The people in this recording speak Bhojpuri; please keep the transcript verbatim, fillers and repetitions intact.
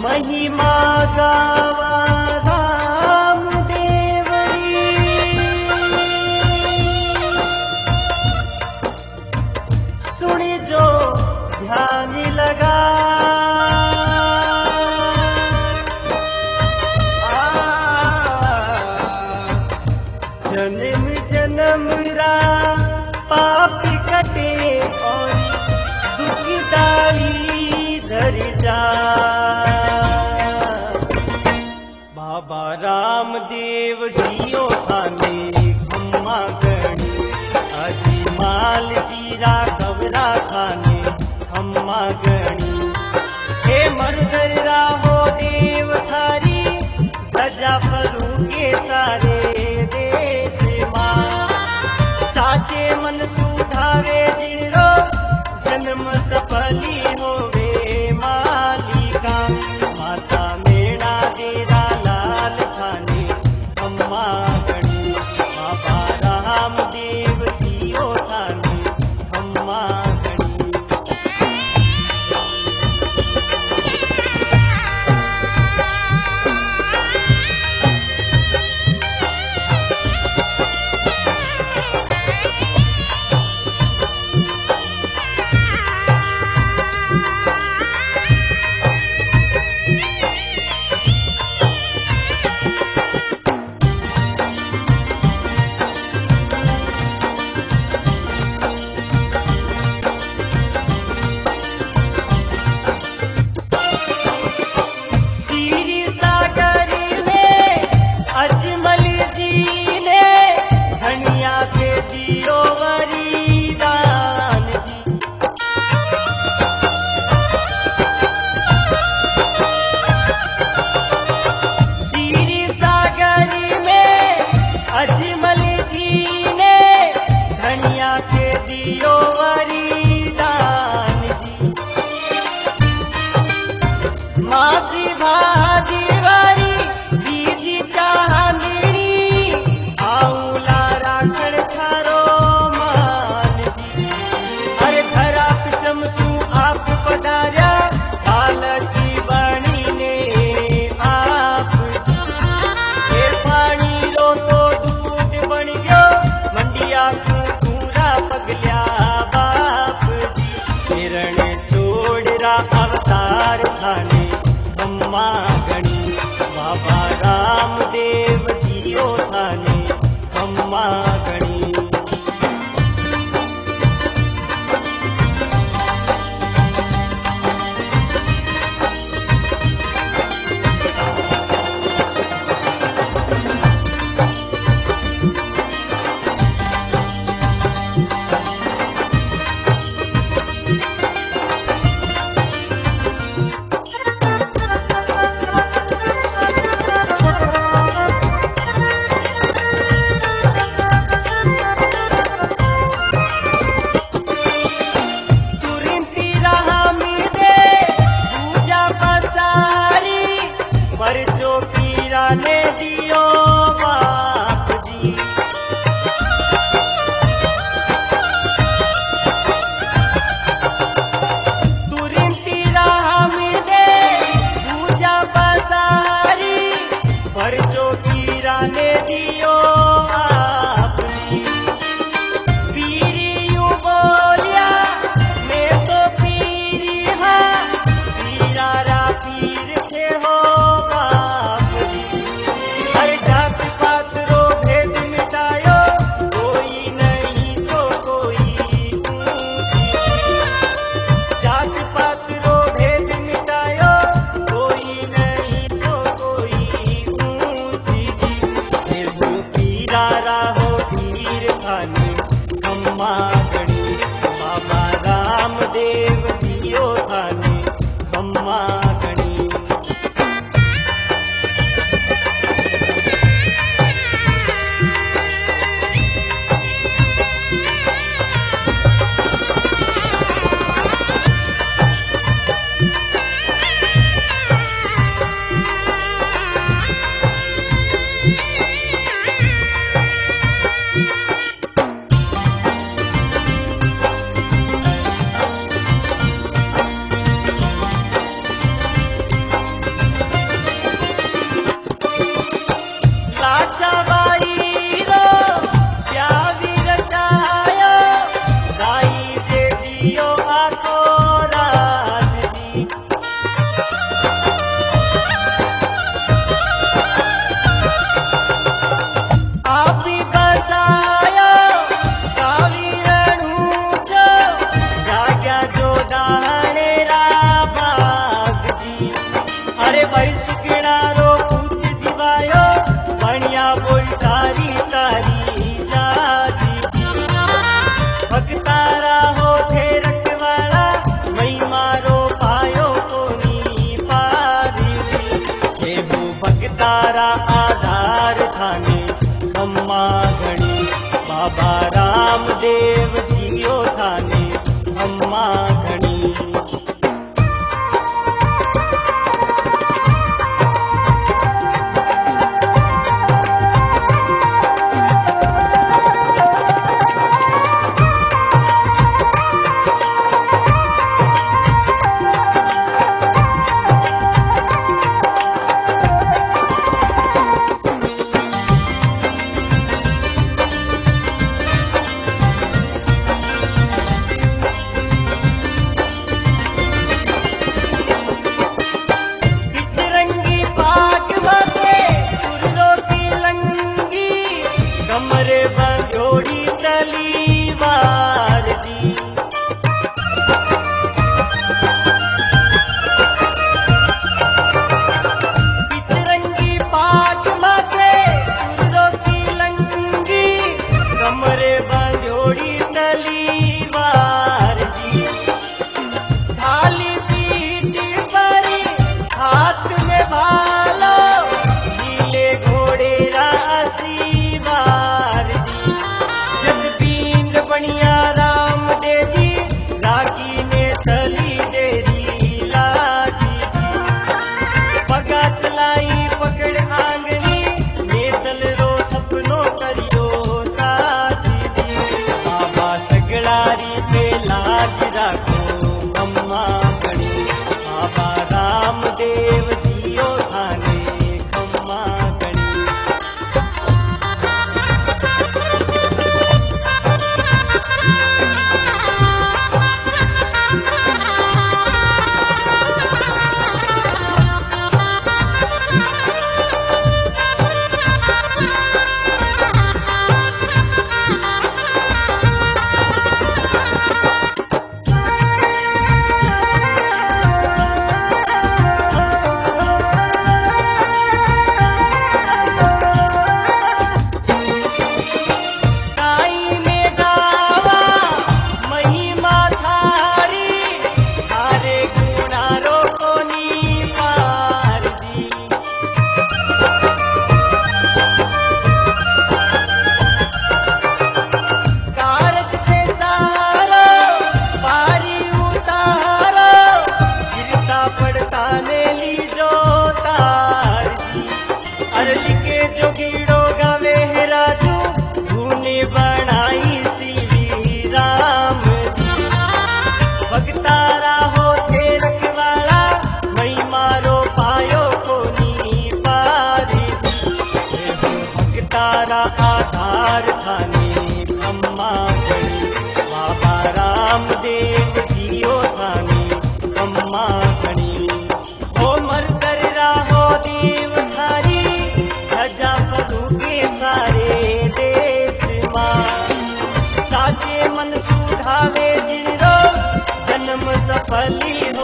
महिमा गावा राम देवरी, सुनी जो ध्यान लगा जन्म जन्म रा पाप कटे और दुख दाई धर जा। बाबा रामदेव जियो थाने खम्मा गणी, अजी माल जीरा कवरा खाने खम्मा गणी। हे मरदर राहो देव थारी धजा फरू के सारे देश मां, साचे मन सुधावे जिणरो जन्म सफली होवे मालिका। माता मेणा देरा लाल खाने अम्मा गणी, बाबा रामदेव जियो थाने अम्मा गणी। मासी भादी वारी बीजी चांदनी, आऊला राखण थारो मान जी। अरे धरा पिचमसू आप पधार्या बालकी बणी ने आप जी। ये पानी रो तो दूध बन गयो मंडिया को पूरा पगल्या बाप जी। किरण छोड़रा अवतार थाने अम्मा गणी, बाबा रामदेव जियो थाने अम्मा गणी। ने दियो बाप जी, तुरंती राह में दे पूजा बसारी, पर जो पीरा ने दियो आप जी। पीरी यूं बोलिया मैं तो पीरी हाँ, पीरा रा पीर थे हो अम्मा गणी, बाबा रामदेव जियो थाने अम्मा गणी। तलीवार जी खाली पीठ पर हाथ में भालो नीले घोड़े रासी वार जी जब बींद बनिया राम दे जी रागी ने तली देरी लाजी पगा चलाई पकड़ आंगली नेतल रो सपनो करियो साजी जी बाबा सगड़ारी पे लाज राखो अम्मा गणी बाबा रामदेव जियो थाने खम्मा गणी काई में गावा महिमा थारी हारे गुणारो कोनी पार जी कारज पे सारो पारी उतारो गिरता पड़ता ने लीजो तार जी अर्ज के जोगीड़ो गावे है राजू धूने बनाई सीवी राम जी भगतारा हो थे रखवाला मई मारो पायो कोनी पारी जी भगतारा आधार थाने अम्मा गणी बाबा रामदेव जियो थाने अम्मा गणी हो मर कर राहो देव धारी धजा पदू के सारे देश मां साचे मन सुधावे जिरो जन्म सफली हो